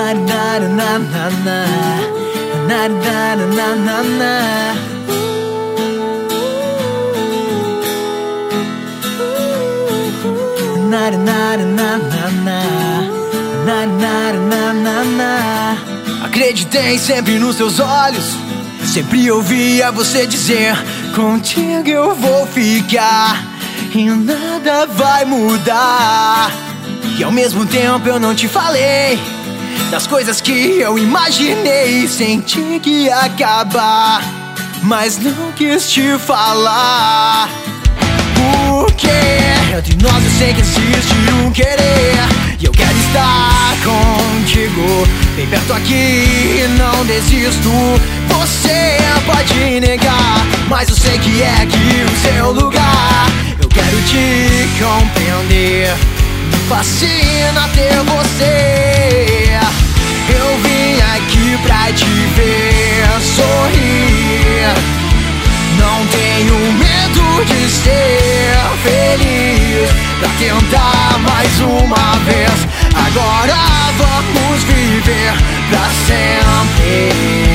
Acreditei sempre nos seus olhos, sempre ouvia você dizer: contigo eu vou ficar e nada vai mudar. E ao mesmo tempo eu não te falei das coisas que eu imaginei, senti que ia acabar, mas não quis te falar. Porque entre nós eu sei que existe um querer, e eu quero estar contigo, bem perto aqui e não desisto. Você pode negar, mas eu sei que é aqui o seu lugar. Eu quero te compreender, me fascina ter você. Eu vim aqui pra te ver sorrir, não tenho medo de ser feliz, pra tentar mais uma vez. Agora vamos viver pra sempre.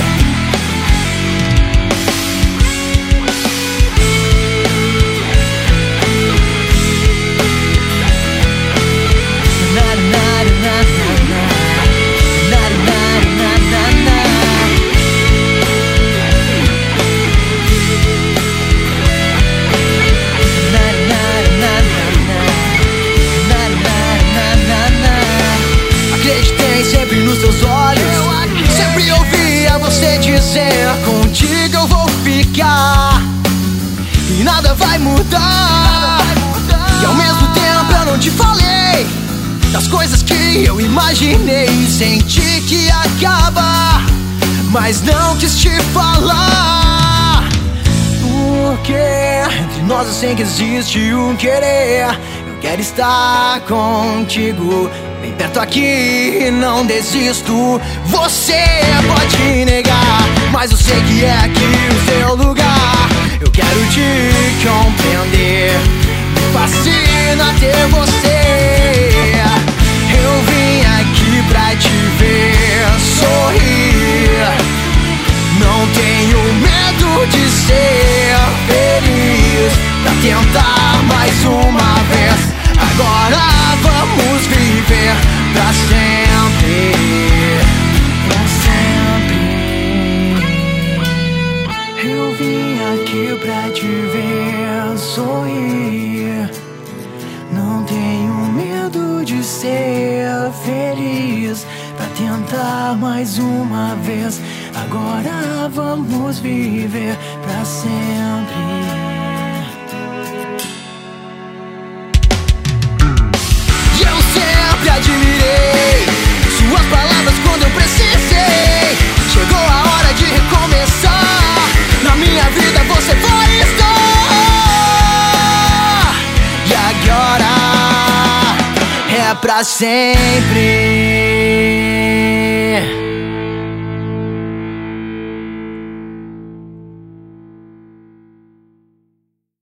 Sempre nos seus olhos, sempre ouvia você dizer: contigo eu vou ficar e nada vai mudar. E ao mesmo tempo eu não te falei das coisas que eu imaginei, senti que ia acabar, mas não quis te falar. Porque entre nós eu sei que existe um querer, eu quero estar contigo, bem perto aqui e não desisto. Você pode negar, mas eu sei que é aqui o seu lugar. Eu quero te compreender, me fascina ter você. Eu vim aqui pra te ver sorrir, não tenho medo de ser feliz, pra tentar mais uma vez. Agora vamos viver pra sempre, pra sempre. Eu vim aqui pra te ver sorrir, não tenho medo de ser feliz, pra tentar mais uma vez. Agora vamos viver pra sempre. Admirei suas palavras quando eu precisei. Chegou a hora de recomeçar, na minha vida você vai estar. E agora é pra sempre.